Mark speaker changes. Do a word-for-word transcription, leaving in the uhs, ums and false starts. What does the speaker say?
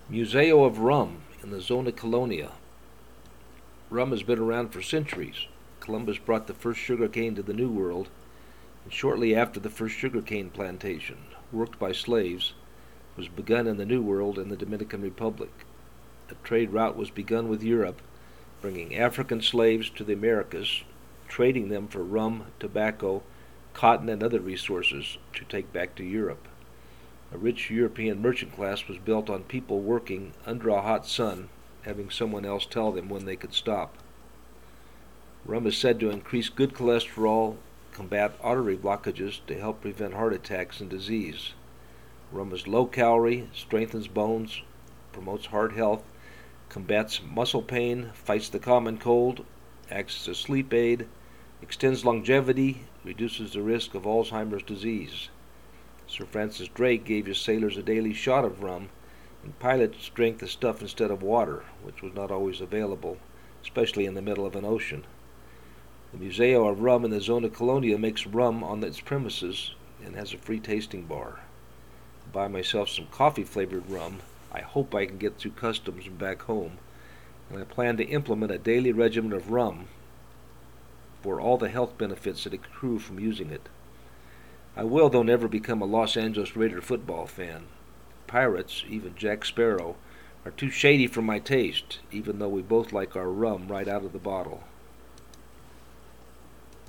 Speaker 1: Museo of Rum in the Zona Colonia. Rum has been around for centuries. Columbus brought the first sugar cane to the New World, and shortly after the first sugar cane plantation, worked by slaves, was begun in the New World and the Dominican Republic. A trade route was begun with Europe, bringing African slaves to the Americas, trading them for rum, tobacco, cotton, and other resources to take back to Europe. A rich European merchant class was built on people working under a hot sun, having someone else tell them when they could stop. Rum is said to increase good cholesterol, combat artery blockages to help prevent heart attacks and disease. Rum is low calorie, strengthens bones, promotes heart health, combats muscle pain, fights the common cold, acts as a sleep aid, extends longevity, reduces the risk of Alzheimer's disease. Sir Francis Drake gave his sailors a daily shot of rum, and pilots drank the stuff instead of water, which was not always available, especially in the middle of an ocean. The Museo of Rum in the Zona Colonia makes rum on its premises and has a free tasting bar. I buy myself some coffee-flavored rum. I hope I can get through customs and back home, and I plan to implement a daily regimen of rum for all the health benefits that accrue from using it. I will, though, never become a Los Angeles Raider football fan. Pirates, even Jack Sparrow, are too shady for my taste, even though we both like our rum right out of the bottle.